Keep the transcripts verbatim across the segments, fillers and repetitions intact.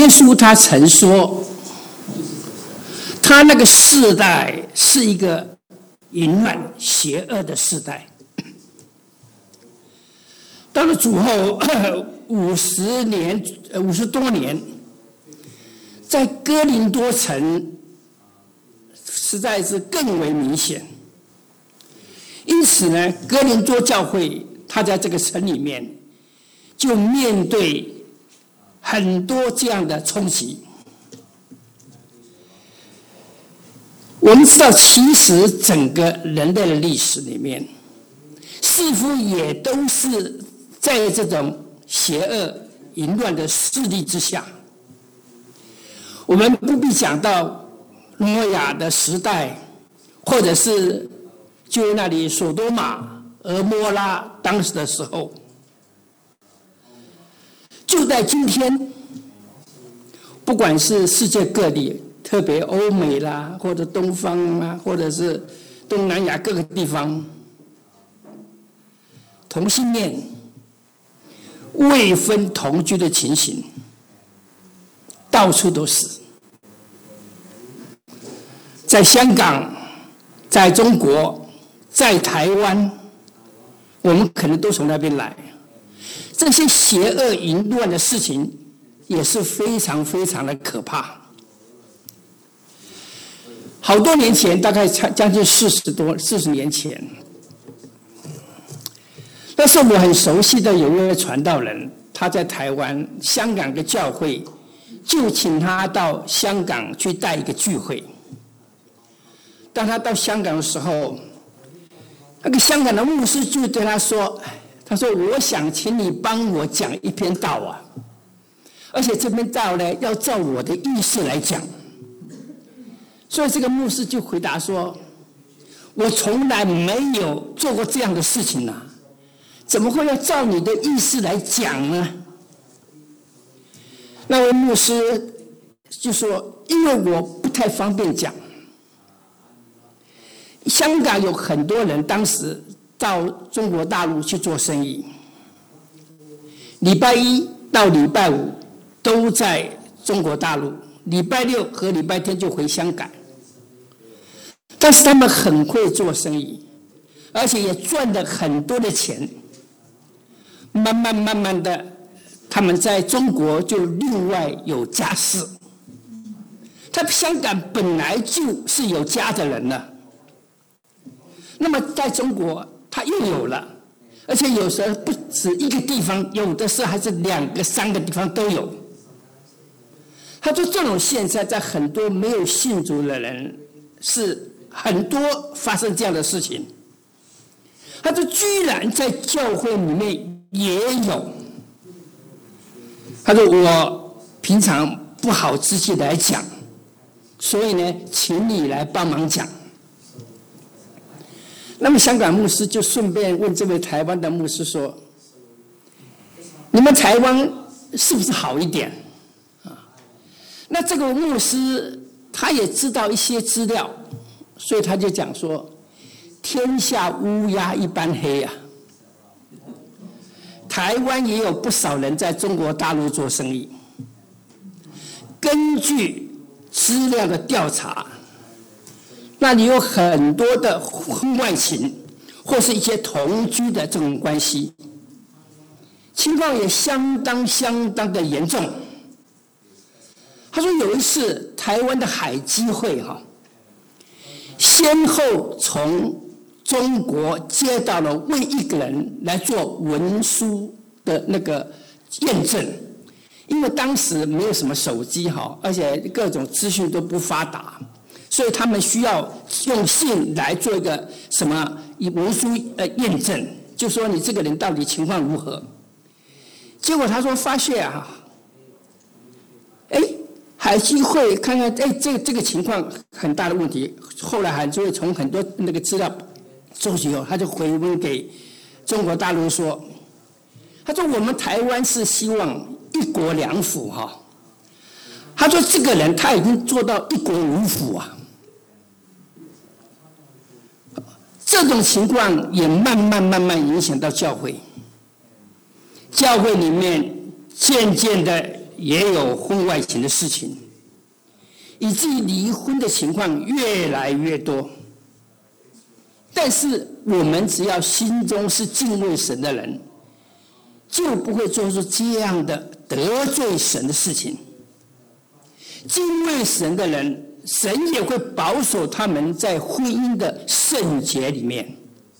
耶稣他曾说，他那个世代是一个淫乱邪恶的世代。到了主后五十年，五十多年，在哥林多城实在是更为明显。因此呢，哥林多教会他在这个城里面就面对很多这样的冲击。我们知道，其实整个人类的历史里面，似乎也都是在这种邪恶淫乱的势力之下。我们不必讲到挪亚的时代，或者是就那里索多玛、俄摩拉当时的时候，就在今天，不管是世界各地，特别欧美啦，或者东方啊，或者是东南亚各个地方，同性恋、未婚同居的情形到处都是。在香港，在中国，在台湾，我们可能都从那边来。这些邪恶淫乱的事情也是非常非常的可怕。好多年前，大概将近四十多四十年前，那时候我很熟悉的有一位传道人，他在台湾香港的教会，就请他到香港去带一个聚会。当他到香港的时候，那个香港的牧师就对他说：“他说我想请你帮我讲一篇道啊，而且这篇道呢要照我的意思来讲。”所以这个牧师就回答说：“我从来没有做过这样的事情啊，怎么会要照你的意思来讲呢？”那位牧师就说：“因为我不太方便讲。香港有很多人当时到中国大陆去做生意，礼拜一到礼拜五都在中国大陆，礼拜六和礼拜天就回香港。但是他们很会做生意，而且也赚了很多的钱。慢慢慢慢的，他们在中国就另外有家室。他香港本来就是有家的人了。那么在中国他又有了，而且有时候不止一个地方，有的时候还是两个三个地方都有。他说这种现象在很多没有信主的人是很多发生这样的事情。他说居然在教会里面也有。他说我平常不好直接来讲，所以呢请你来帮忙讲。那么香港牧师就顺便问这位台湾的牧师说：“你们台湾是不是好一点？”啊，那这个牧师他也知道一些资料，所以他就讲说：“天下乌鸦一般黑啊，台湾也有不少人在中国大陆做生意。根据资料的调查，那里有很多的婚外情，或是一些同居的这种关系，情况也相当相当的严重。”他说有一次台湾的海基会哈，先后从中国接到了为一个人来做文书的那个验证，因为当时没有什么手机哈，而且各种资讯都不发达。所以他们需要用信来做一个什么以文书呃验证，就说你这个人到底情况如何。结果他说发现啊，哎，海基会看看哎这这个情况很大的问题，后来海基会从很多那个资料收集后，他就回问给中国大陆说，他说我们台湾是希望一国两府哈，他说这个人他已经做到一国五府啊。这种情况也慢慢慢慢影响到教会，教会里面渐渐的也有婚外情的事情，以至于离婚的情况越来越多。但是我们只要心中是敬畏神的人，就不会做出这样的得罪神的事情。敬畏神的人，神也会保守他们在婚姻的圣洁里面。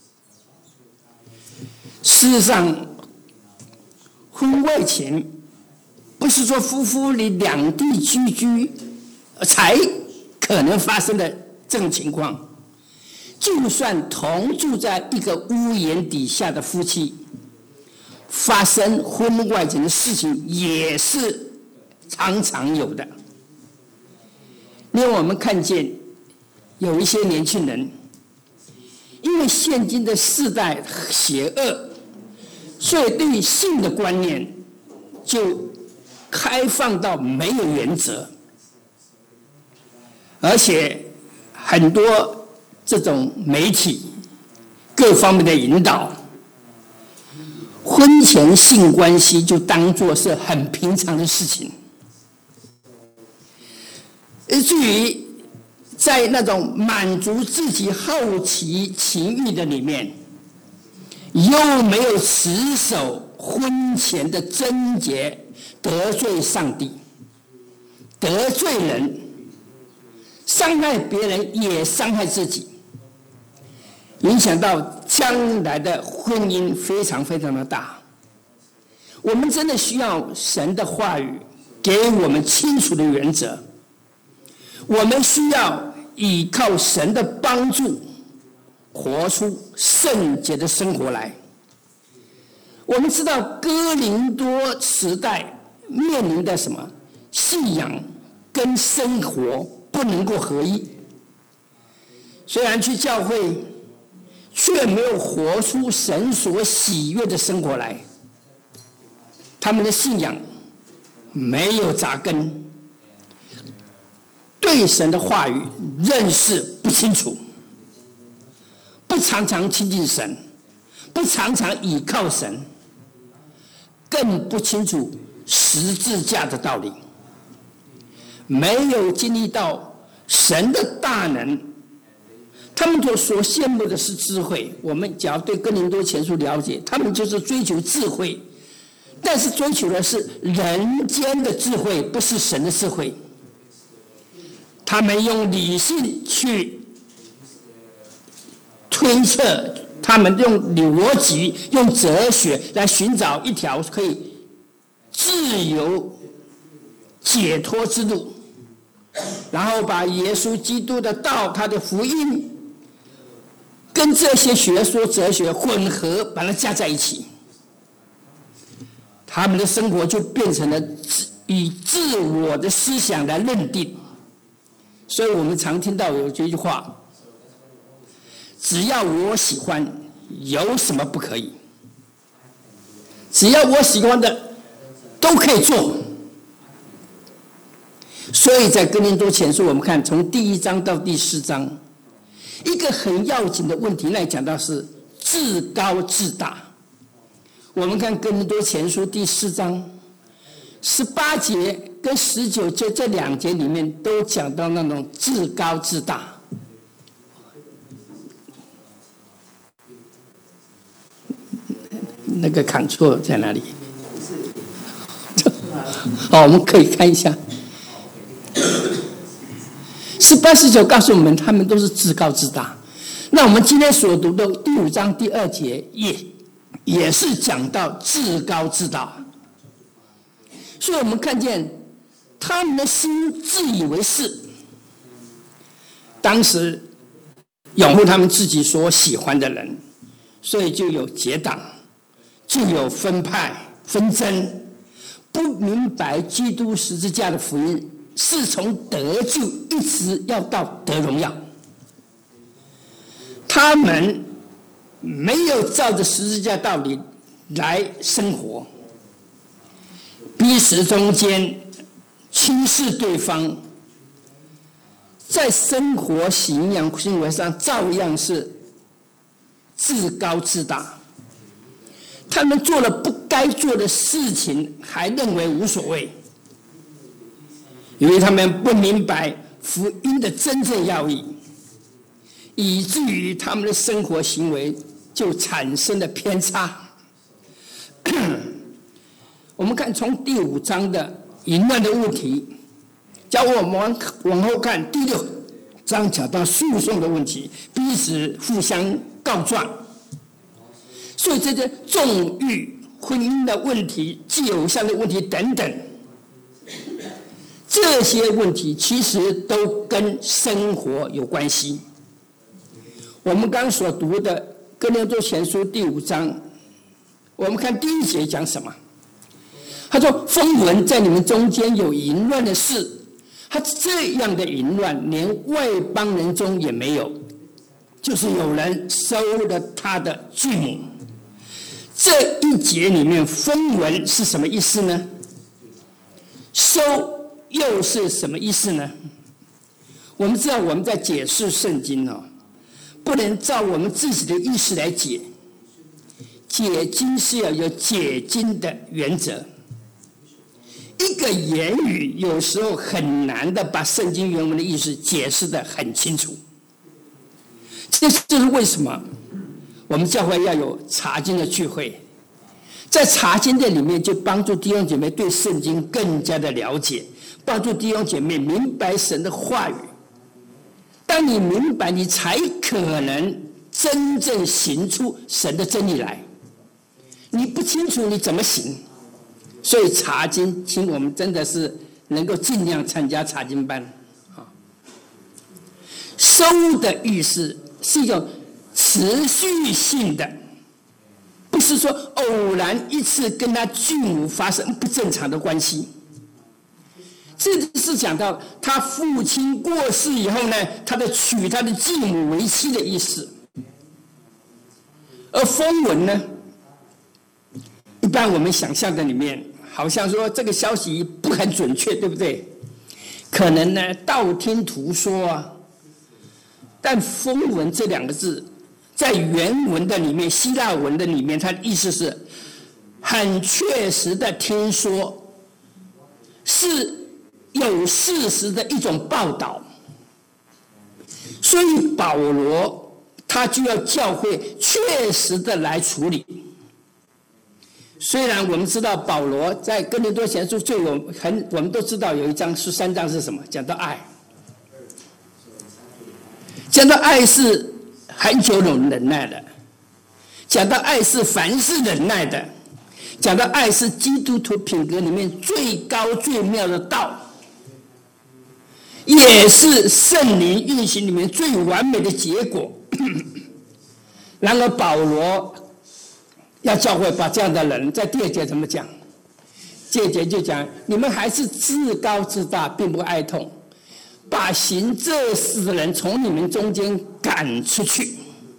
事实上，婚外情不是说夫妇你两地居居才可能发生的这种情况，就算同住在一个屋檐底下的夫妻，发生婚外情的事情也是常常有的。因为我们看见有一些年轻人，因为现今的世代邪恶，所以对性的观念就开放到没有原则，而且很多这种媒体各方面的引导，婚前性关系就当作是很平常的事情。至于在那种满足自己好奇情欲的里面，又没有持守婚前的贞洁，得罪上帝，得罪人，伤害别人也伤害自己，影响到将来的婚姻非常非常的大。我们真的需要神的话语给我们清楚的原则，我们需要依靠神的帮助，活出圣洁的生活来。我们知道哥林多时代面临的什么？信仰跟生活不能够合一。虽然去教会，却没有活出神所喜悦的生活来。他们的信仰没有扎根，对神的话语认识不清楚，不常常亲近神，不常常倚靠神，更不清楚十字架的道理，没有经历到神的大能。他们所羡慕的是智慧。我们只要对哥林多前书了解，他们就是追求智慧，但是追求的是人间的智慧，不是神的智慧。他们用理性去推测，他们用逻辑、用哲学来寻找一条可以自由解脱之路，然后把耶稣基督的道、他的福音跟这些学说、哲学混合，把它加在一起，他们的生活就变成了以自我的思想来认定。所以我们常听到有这句话：只要我喜欢，有什么不可以？只要我喜欢的都可以做。所以在哥林多前书，我们看从第一章到第四章，一个很要紧的问题，那里讲到是自高自大。我们看哥林多前书第四章十八节跟十九节这两节里面都讲到那种自高自大。那个看错在哪里？好，我们可以看一下。十八、十九告诉我们，他们都是自高自大。那我们今天所读的第五章第二节也也是讲到自高自大。所以我们看见他们的心自以为是，当时拥护他们自己所喜欢的人，所以就有结党，就有分派纷争，不明白基督十字架的福音是从得救一直要到得荣耀。他们没有照着十字架道理来生活，彼此中间轻视对方，在生活信仰行为上照样是自高自大。他们做了不该做的事情，还认为无所谓， 因为他们不明白福音的真正要义，以至于他们的生活行为就产生了偏差。我们看从第五章的淫乱的问题，叫我们往往后看第六章讲到诉讼的问题，彼此互相告状。所以这些纵欲、婚姻的问题、祭偶像的问题等等，这些问题其实都跟生活有关系。我们刚所读的哥林多前书第五章，我们看第一节讲什么？他说：“风闻在你们中间有淫乱的事，他这样的淫乱，连外邦人中也没有，就是有人收了他的继母。”这一节里面，风闻是什么意思呢？收又是什么意思呢？我们知道我们在解释圣经哦，不能照我们自己的意思来解，解经是要有解经的原则。一个言语有时候很难的把圣经原文的意思解释得很清楚，这就是为什么我们教会要有查经的聚会，在查经的里面就帮助弟兄姐妹对圣经更加的了解，帮助弟兄姐妹明白神的话语。当你明白，你才可能真正行出神的真理来。你不清楚你怎么行？所以查经，请我们真的是能够尽量参加查经班。收的意思是一种持续性的，不是说偶然一次跟他继母发生不正常的关系。这是讲到他父亲过世以后呢，他的娶他的继母为妻的意思。而风闻呢，一般我们想象的里面，好像说这个消息不很准确，对不对？可能呢道听途说啊。但风闻这两个字，在原文的里面，希腊文的里面，它的意思是很确实的听说，是有事实的一种报道。所以保罗他就要教会确实的来处理。虽然我们知道保罗在哥林多前书就有很，我们都知道有一章十三章是什么？讲到爱，讲到爱是很久有忍耐的，讲到爱是凡事忍耐的，讲到爱是基督徒品格里面最高最妙的道，也是圣灵运行里面最完美的结果。然而保罗要教会把这样的人，在第二节怎么讲？第二节就讲，你们还是自高自大，并不爱痛，把行这事的人从你们中间赶出去。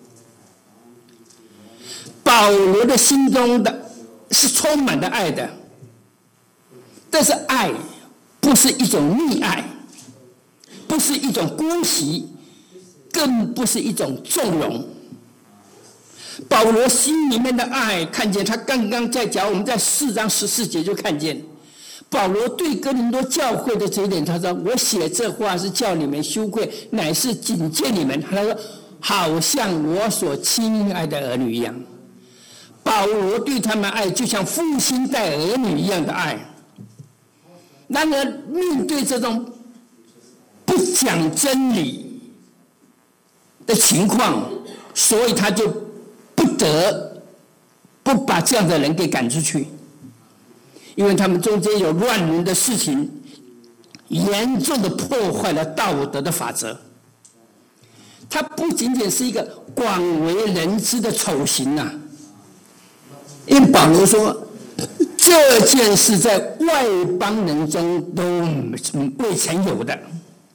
保罗的心中的是充满的爱的，但是爱不是一种溺爱，不是一种姑息，更不是一种纵容。保罗心里面的爱，看见他刚刚在讲，我们在四章十四节就看见保罗对哥林多教会的这一点，他说：“我写这话是叫你们羞愧，乃是警戒你们。”他说：“好像我所亲爱的儿女一样。”保罗对他们爱，就像父亲待儿女一样的爱。然而，面对这种不讲真理的情况，所以他就不得不把这样的人给赶出去，因为他们中间有乱伦的事情，严重的破坏了道德的法则。它不仅仅是一个广为人知的丑行啊，因为保罗说这件事在外邦人中都未曾有的。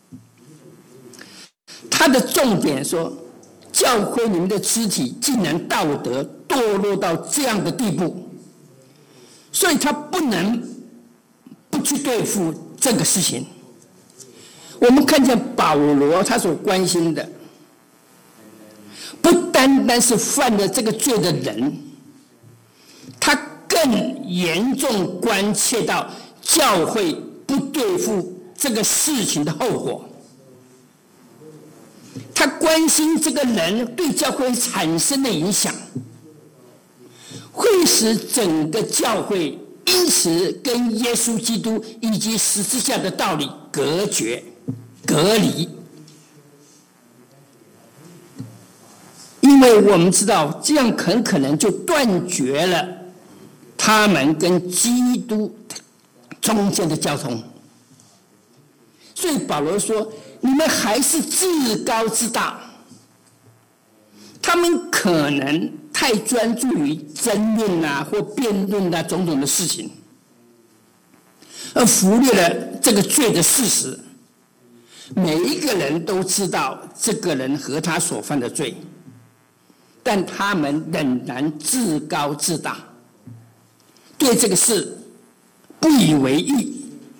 他的重点说，教会你们的肢体竟然道德堕落到这样的地步，所以他不能不去对付这个事情。我们看见保罗他所关心的，不单单是犯了这个罪的人，他更严重关切到教会不对付这个事情的后果，他关心这个人对教会产生的影响，会使整个教会因此跟耶稣基督以及十字架的道理隔绝、隔离。因为我们知道，这样很可能就断绝了他们跟基督中间的交通。所以保罗说：“你们还是自高自大。”他们可能太专注于争论啊或辩论啊种种的事情，而忽略了这个罪的事实。每一个人都知道这个人和他所犯的罪，但他们仍然自高自大，对这个事不以为意。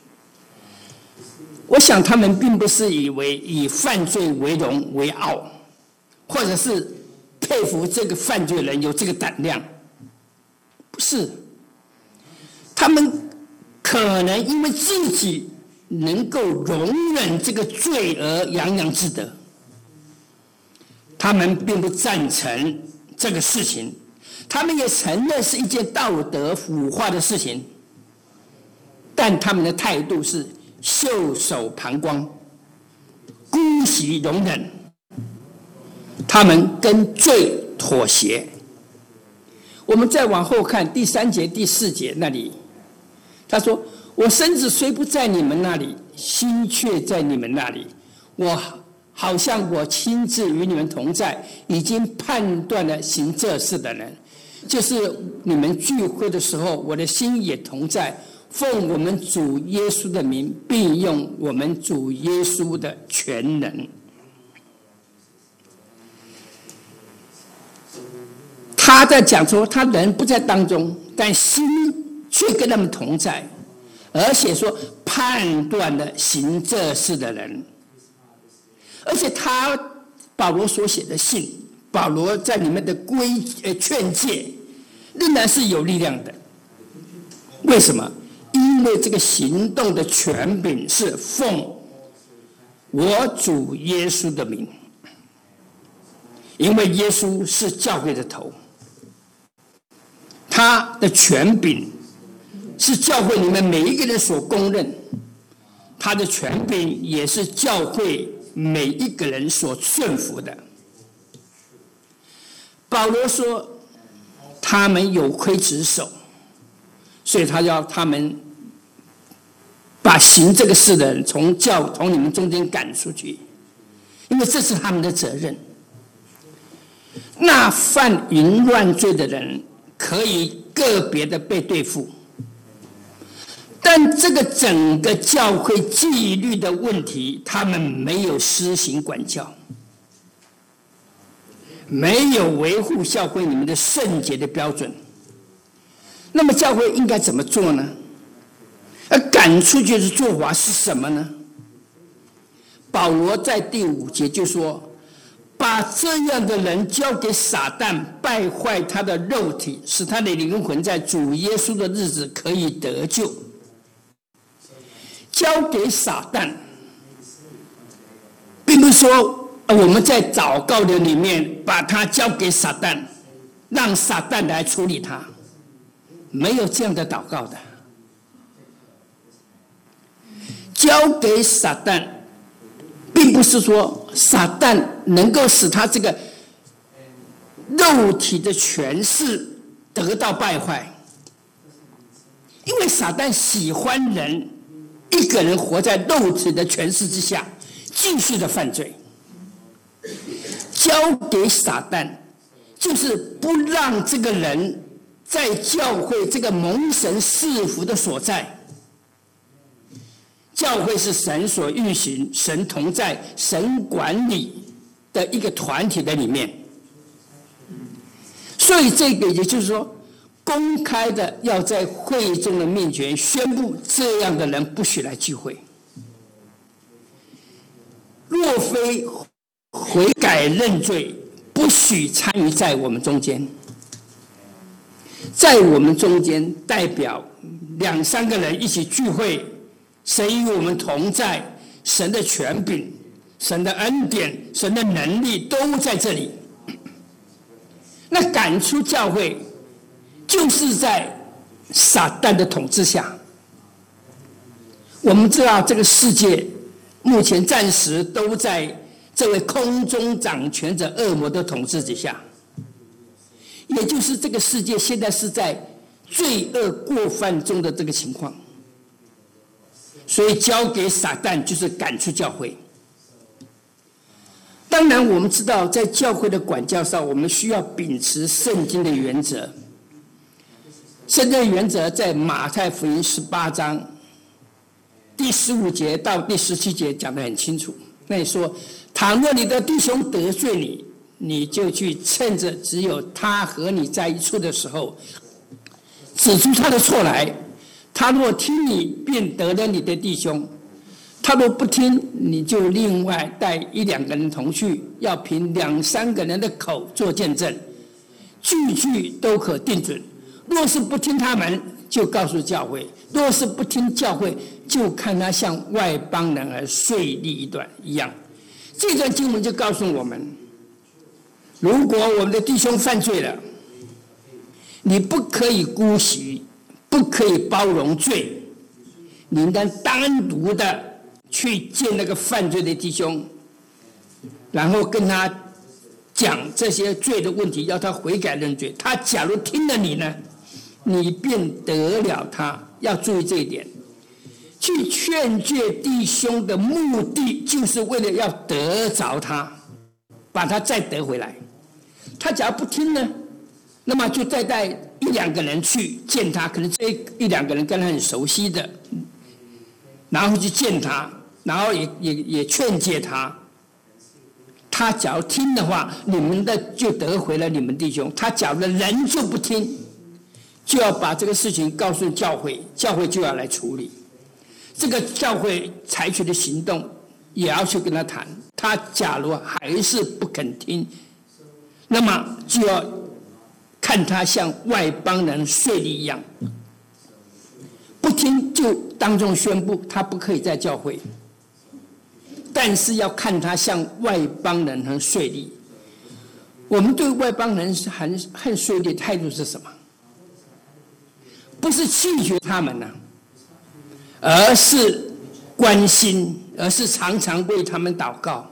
我想他们并不是以为以犯罪为荣为傲，或者是佩服这个犯罪人有这个胆量，不是。他们可能因为自己能够容忍这个罪而洋洋自得，他们并不赞成这个事情，他们也承认是一件道德腐化的事情，但他们的态度是袖手旁观，姑息容忍，他们跟罪妥协。我们再往后看第三节、第四节那里，他说：“我身子虽不在你们那里，心却在你们那里。我好像我亲自与你们同在，已经判断了行这事的人，就是你们聚会的时候，我的心也同在。奉我们主耶稣的名，并用我们主耶稣的全能。”他在讲说，他人不在当中，但心却跟他们同在，而且说判断了行这事的人。而且他保罗所写的信，保罗在里面的规呃劝诫，仍然是有力量的。为什么？因为这个行动的权柄是奉我主耶稣的名，因为耶稣是教会的头，他的权柄是教会里面每一个人所公认，他的权柄也是教会每一个人所顺服的。保罗说他们有亏职守，所以他要他们把行这个事的人从教从你们中间赶出去，因为这是他们的责任。那犯淫乱罪的人可以个别的被对付，但这个整个教会纪律的问题，他们没有施行管教，没有维护教会你们的圣洁的标准。那么教会应该怎么做呢？而赶出去的做法是什么呢？保罗在第五节就说，把这样的人交给撒旦，败坏他的肉体，使他的灵魂在主耶稣的日子可以得救。交给撒旦，并不是说我们在祷告的里面把它交给撒旦，让撒旦来处理它，没有这样的祷告的。交给撒旦，并不是说撒旦能够使他这个肉体的权势得到败坏，因为撒旦喜欢人一个人活在肉体的权势之下，继续的犯罪。交给撒旦，就是不让这个人在教会这个蒙神赐福的所在。教会是神所运行、神同在、神管理的一个团体的里面，所以这个也就是说，公开的要在会众的面前宣布，这样的人不许来聚会。若非悔改认罪，不许参与在我们中间。在我们中间代表两三个人一起聚会， 神与我们同在，神的权柄、神的恩典、神的能力都在这里。那赶出教会，就是在撒旦的统治下。我们知道这个世界目前暂时都在这位空中掌权者恶魔的统治之下，也就是这个世界现在是在罪恶过犯中的这个情况，所以交给撒旦就是赶出教会。当然我们知道在教会的管教上，我们需要秉持圣经的原则。圣经的原则在马太福音十八章第十五节到第十七节讲得很清楚。那你说，倘若你的弟兄得罪你，你就去趁着只有他和你在一处的时候，指出他的错来。他若听你，便得了你的弟兄；他若不听，你就另外带一两个人同去，要凭两三个人的口做见证，句句都可定准。若是不听他们，就告诉教会；若是不听教会，就看他像外邦人而税吏一段一样。这段经文就告诉我们，如果我们的弟兄犯罪了，你不可以姑息，不可以包容罪，你应该单独的去见那个犯罪的弟兄，然后跟他讲这些罪的问题，要他悔改认罪。他假如听了你呢，你便得了他。要注意这一点，去劝诫弟兄的目的就是为了要得着他，把他再得回来。他假如不听呢，那么就再带一两个人去见他，可能这一两个人跟他很熟悉的，然后去见他，然后也也也劝诫他。他假如听的话，你们的就得回了你们弟兄；他假如人就不听，就要把这个事情告诉教会，教会就要来处理。这个教会采取的行动也要去跟他谈。他假如还是不肯听，那么就要看他像外邦人税吏一样，不听就当众宣布他不可以在教会。但是要看他像外邦人和税吏。我们对外邦人和和税吏的态度是什么？不是弃绝他们呢、啊，而是关心，而是常常为他们祷告。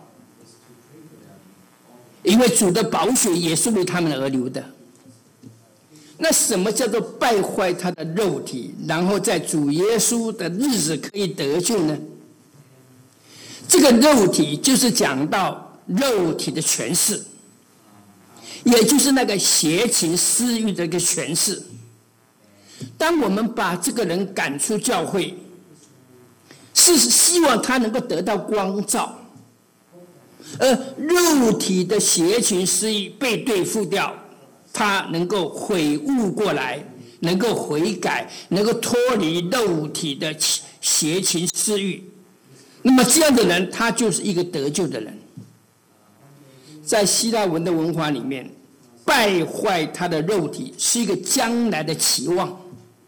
因为主的宝血也是为他们而流的。那什么叫做败坏他的肉体，然后在主耶稣的日子可以得救呢？这个肉体就是讲到肉体的权势，也就是那个邪情私欲的一个权势。当我们把这个人赶出教会，是希望他能够得到光照，而肉体的邪情私欲被对付掉，他能够悔悟过来，能够悔改，能够脱离肉体的邪情私欲。那么这样的人，他就是一个得救的人。在希腊文的文化里面，败坏他的肉体是一个将来的期望，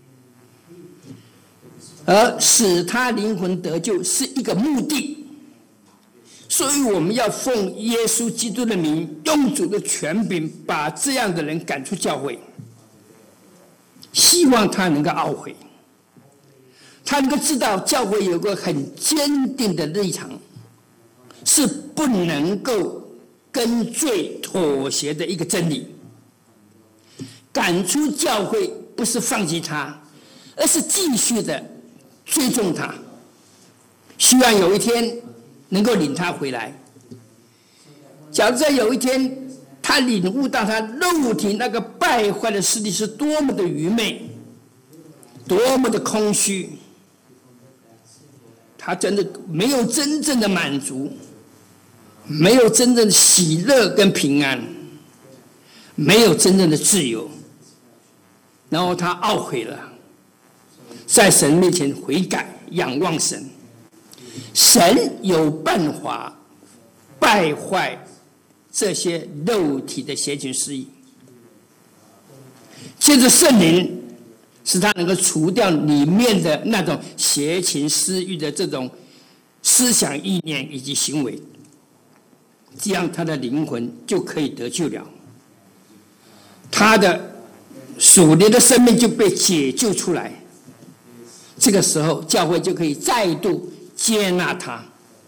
而使他灵魂得救是一个目的。所以我们要奉耶稣基督的名，用主的权柄，把这样的人赶出教会，希望他能够懊悔，他能够知道教会有个很坚定的立场，是不能够跟罪妥协的一个真理。赶出教会不是放弃他，而是继续的追踪他，希望有一天能够领他回来。假如在有一天他领悟到他肉体那个败坏的势力是多么的愚昧，多么的空虚，他真的没有真正的满足，没有真正的喜乐跟平安，没有真正的自由，然后他懊悔了，在神面前悔改，仰望神。神有办法败坏这些肉体的邪情私欲。接着圣灵使他能够除掉里面的那种邪情私欲的这种思想意念以及行为，这样他的灵魂就可以得救了，他的属灵的生命就被解救出来。这个时候教会就可以再度接纳他。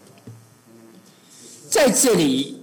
在这里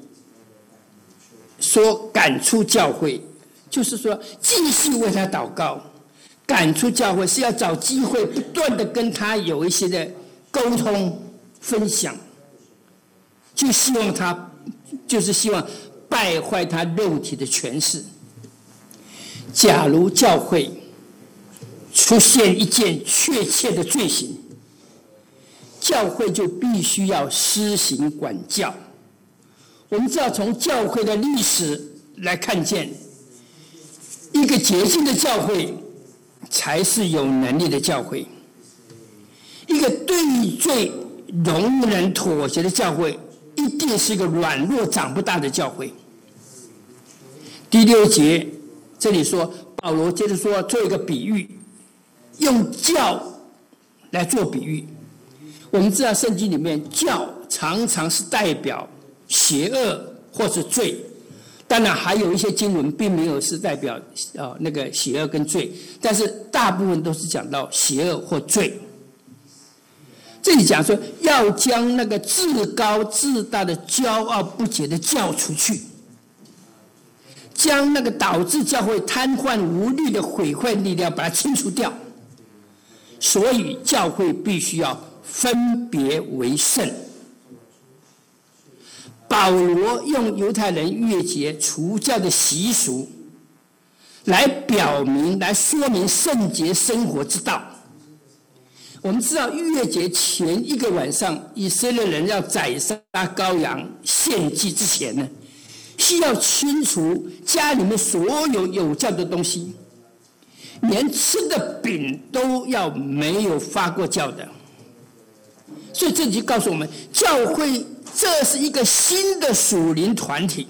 说赶出教会，就是说继续为他祷告。赶出教会是要找机会不断的跟他有一些的沟通分享，就希望他就是希望败坏他肉体的权势。假如教会出现一件确切的罪行，教会就必须要施行管教。我们知道从教会的历史来看见，一个洁净的教会才是有能力的教会，一个对罪容忍妥协的教会一定是一个软弱长不大的教会。第六节这里说，保罗接着说做一个比喻，用教来做比喻。我们知道圣经里面教常常是代表邪恶或是罪，当然还有一些经文并没有是代表、呃、那个邪恶跟罪，但是大部分都是讲到邪恶或罪。这里讲说要将那个自高自大的骄傲不洁的教除去，将那个导致教会瘫痪无力的毁坏力量把它清除掉。所以教会必须要分别为圣。保罗用犹太人逾节除酵的习俗来表明来说明圣洁生活之道。我们知道逾节前一个晚上，以色列人要宰杀羔羊献祭之前呢，需要清除家里面所有有酵的东西，连吃的饼都要没有发过酵的。所以这就告诉我们，教会这是一个新的属灵团体，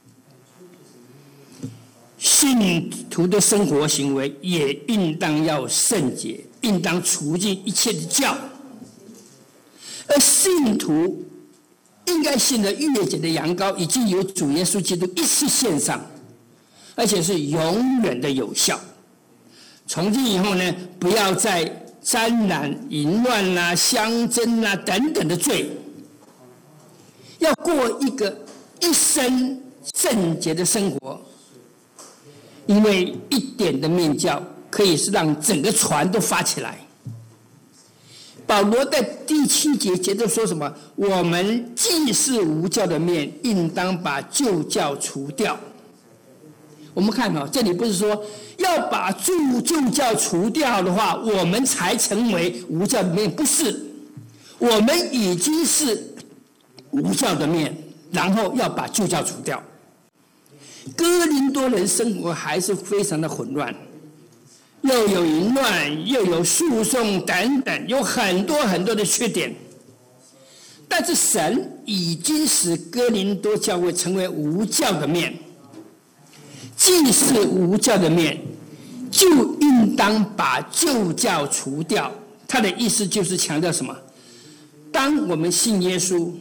信徒的生活行为也应当要圣洁，应当除尽一切的酵。而信徒应该信的逾越节的羊羔已经由主耶稣基督一次献上，而且是永远的有效。从今以后呢，不要再沾染淫乱啦、相争啦等等的罪，要过一个一生圣洁的生活。因为一点的面教可以是让整个船都发起来。保罗在第七节接着说什么？我们既是无酵的面，应当把旧酵除掉。我们看哦，这里不是说要把旧旧酵除掉的话，我们才成为无酵的面，不是。我们已经是无酵的面，然后要把旧酵除掉。哥林多人生活还是非常的混乱，又有淫乱，又有诉讼等等，有很多很多的缺点。但是神已经使哥林多教会成为无酵的面，既是无酵的面，就应当把旧酵除掉。他的意思就是强调什么？当我们信耶稣，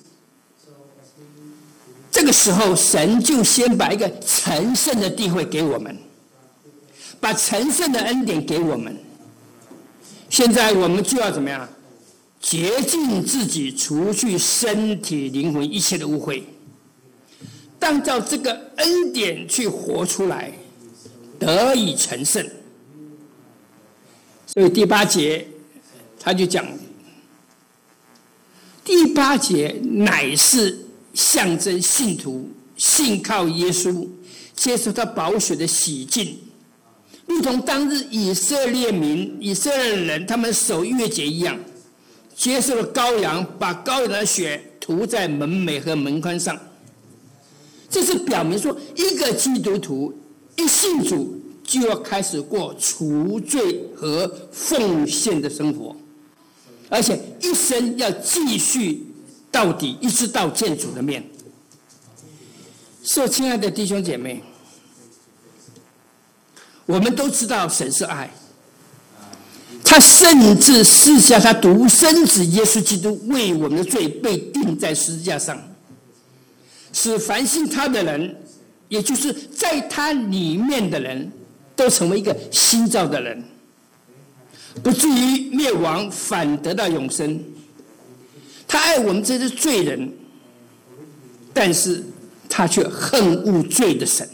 这个时候神就先把一个成圣的地位给我们，把成圣的恩典给我们。现在我们就要怎么样？洁净自己，除去身体灵魂一切的污秽，当照这个恩典去活出来，得以成圣。所以第八节他就讲，第八节乃是象征信徒信靠耶稣，接受他宝血的洗净，如同当日以色列民以色列人他们守逾越节一样，接受了羔羊，把羔羊的血涂在门楣和门框上。这是表明说，一个基督徒一信主就要开始过除罪和奉献的生活，而且一生要继续到底，一直到见主的面。所以亲爱的弟兄姐妹，我们都知道神是爱， 他甚至赐下他独生子耶稣基督为我们的罪被钉在十字架上，使凡信他的人，也就是在他里面的人，都成为一个新造的人，不至于灭亡，反得到永生。他爱我们这些罪人，但是他却恨恶罪的神，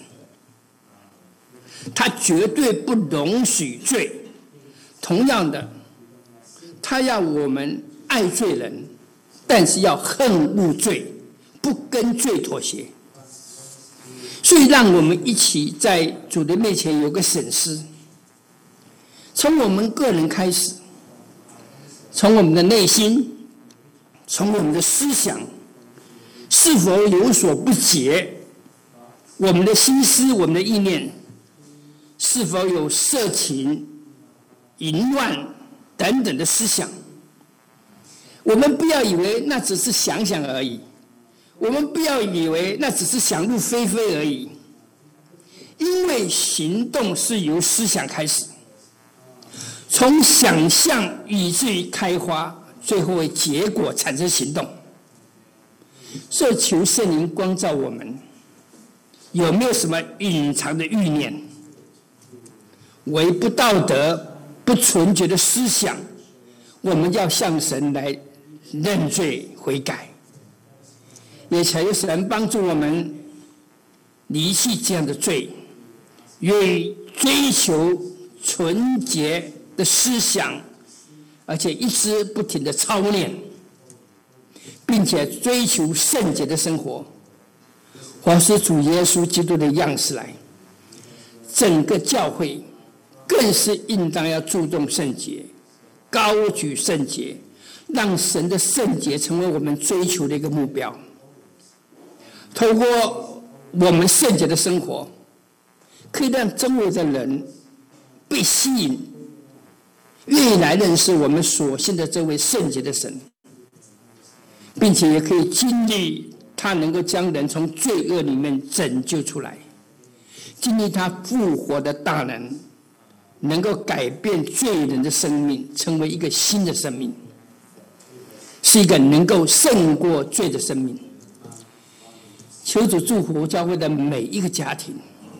他绝对不容许罪。同样的，他要我们爱罪人，但是要恨恶罪，不跟罪妥协。所以让我们一起在主的面前有个审视，从我们个人开始，从我们的内心，从我们的思想，是否有所不洁？我们的心思，我们的意念，是否有色情、淫乱等等的思想？我们不要以为那只是想想而已，我们不要以为那只是想入非非而已，因为行动是由思想开始，从想象以至于开花，最后为结果产生行动。所以求圣灵光照我们，有没有什么隐藏的欲念、为不道德、不纯洁的思想？我们要向神来认罪悔改，也求神帮助我们离弃这样的罪，愿意追求纯洁的思想，而且一直不停的操练，并且追求圣洁的生活，活出主耶稣基督的样式来。整个教会更是应当要注重圣洁，高举圣洁，让神的圣洁成为我们追求的一个目标。透过我们圣洁的生活，可以让周围的人被吸引，愿意来认识我们所信的这位圣洁的神，并且也可以经历他能够将人从罪恶里面拯救出来，经历他复活的大能，能够改变罪人的生命，成为一个新的生命，是一个能够胜过罪的生命。求主祝福教会的每一个家庭，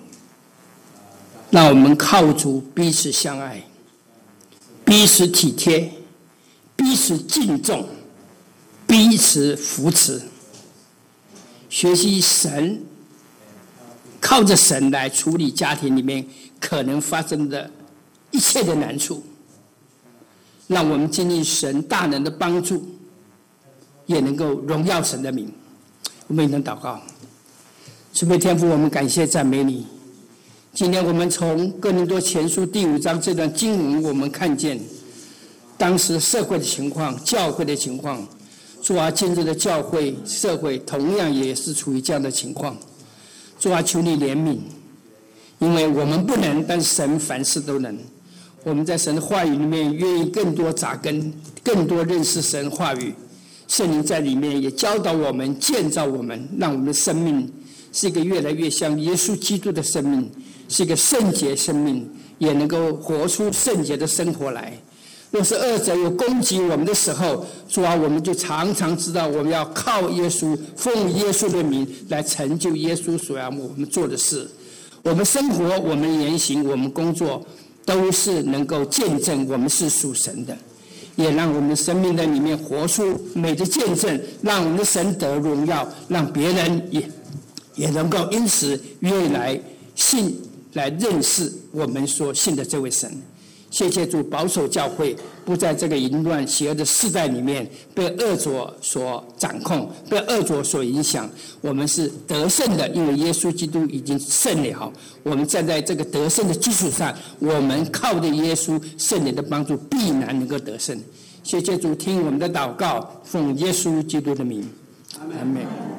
让我们靠主彼此相爱，彼此体贴，彼此敬重，彼此扶持，学习神，靠着神来处理家庭里面可能发生的一切的难处，让我们经历神大能的帮助，也能够荣耀神的名。我们一同祷告。慈悲天父，我们感谢赞美你。今天我们从哥林多前书第五章这段经文，我们看见当时社会的情况、教会的情况。主啊，今日的教会社会同样也是处于这样的情况。主啊，求你怜悯，因为我们不能，但神凡事都能。我们在神的话语里面愿意更多扎根，更多认识神话语。圣灵在里面也教导我们、建造我们，让我们的生命是一个越来越像耶稣基督的生命，是一个圣洁生命，也能够活出圣洁的生活来。若是恶者有攻击我们的时候，主啊，我们就常常知道我们要靠耶稣，奉耶稣的名来成就耶稣所要我们做的事。我们生活、我们言行、我们工作，都是能够见证我们是属神的，也让我们生命在里面活出美的见证，让我们的神得荣耀，让别人也也能够因此愿意来信、来认识我们所信的这位神。谢谢主保守教会，不在这个淫乱邪恶的世代里面被恶者所掌控，被恶者所影响。我们是得胜的，因为耶稣基督已经胜了。我们站在这个得胜的基础上，我们靠着耶稣圣灵的帮助，必然能够得胜。谢谢主听我们的祷告，奉耶稣基督的名，阿们。